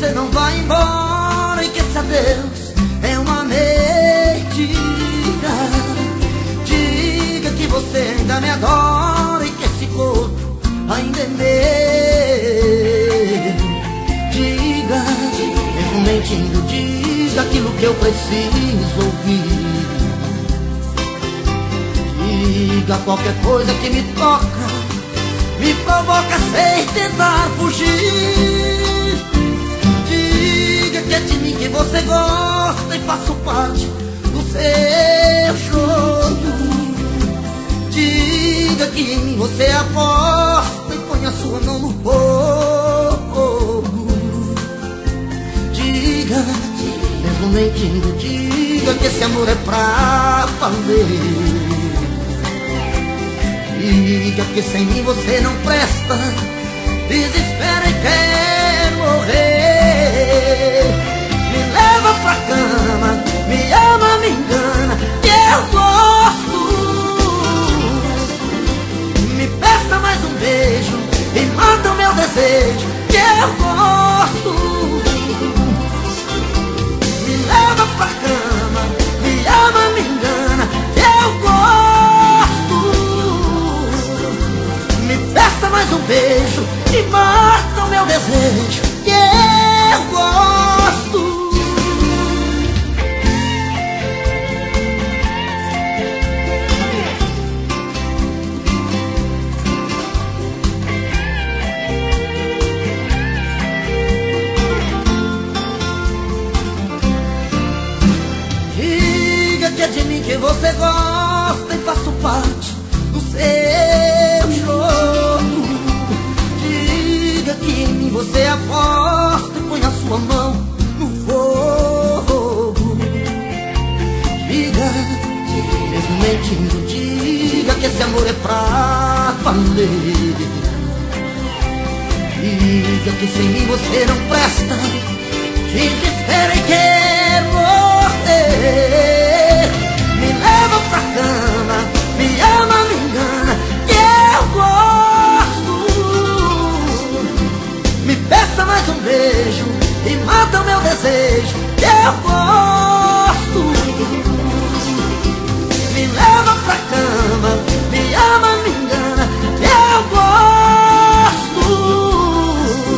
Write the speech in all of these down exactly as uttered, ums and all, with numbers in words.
você não vai embora e que esse adeus é uma mentira. Diga que você ainda me adora e que esse corpo ainda é meu. Diga, mesmo mentindo, diga aquilo que eu preciso ouvir. Diga qualquer coisa que me toca, me provoca sem tentar fugir. Diga que é de mim que você gosta e faço parte do seu jogo. Diga que em mim você aposta e põe a sua mão no fogo. Diga, mesmo mentindo, diga que esse amor é pra valer. Diga que sem mim você não presta, desespera e quer morrer. Me leva pra cama, me ama, me engana, que eu gosto. Me peça mais um beijo e mata o meu desejo, que eu gosto. Me leva pra cama, me ama, me engana, que eu gosto. Me peça mais um beijo e mata o meu desejo, que eu gosto. Diga que é de mim que você gosta e faço parte do seu jogo. Diga que em mim você aposta e põe a sua mão no fogo. Diga, mesmo mentindo, diga que esse amor é pra valer. Diga que sem mim você não presta, desespera e quer morrer. Me leva pra cama, me ama, me engana, que eu gosto. Me peça mais um beijo e mata o meu desejo, que eu gosto. Me leva pra cama, me ama, me engana, que eu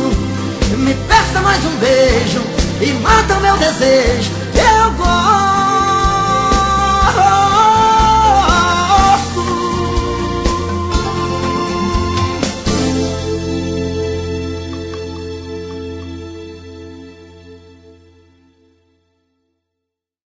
gosto. Me peça mais um beijo e mata o meu desejo, que eu gosto.